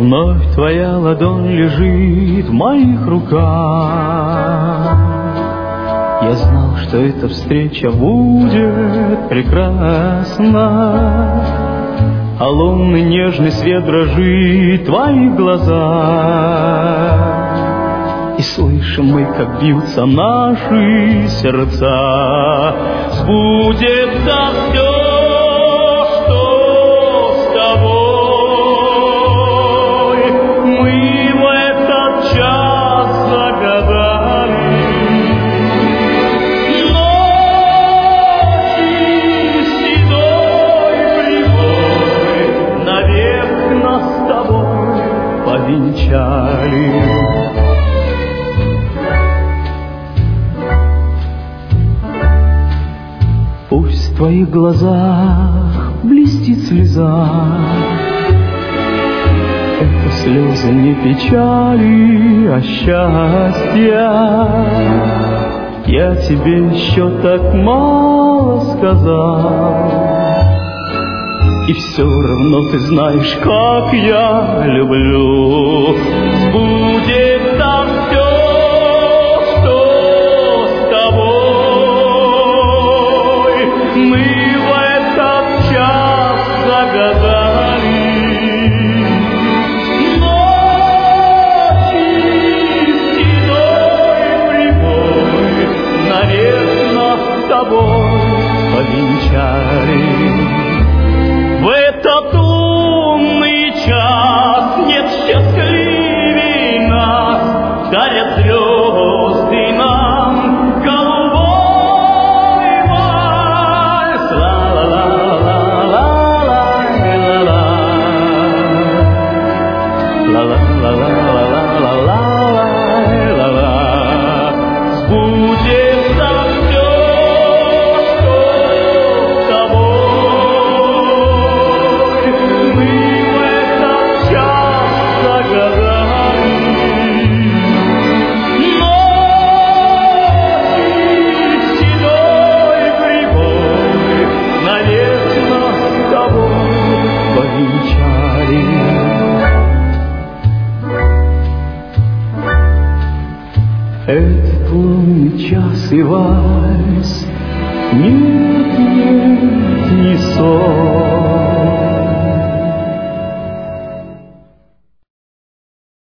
Вновь твоя ладонь лежит в моих руках. Я знал, что эта встреча будет прекрасна, а лунный нежный свет дрожит в твоих глазах. И слышим мы, как бьются наши сердца. Сбудется все, что с тобой мы в этот час загадали. Ночи седой прибой навек нас с тобой повенчали. Пусть в твоих глазах блестит слеза, это слезы не печали, а счастья. Я тебе еще так мало сказал, и все равно ты знаешь, как я люблю. Сбудется все, что с тобой мы в этот час загадали. Ночи седой прибой навек нас с тобой повенчали. В этот лунный час нет счастливей нас, дарят звезды нам голубой вальс. Ла-ла-ла-ла-ла-ла-ла-ла, ла-ла-ла-ла-ла-ла-ла-ла. Сбудется все, что с тобой мы в этот час загадали. Ночи седой прибой навечно с тобой повенчали. Этот лунный час и вальс, нет, нет, не сон.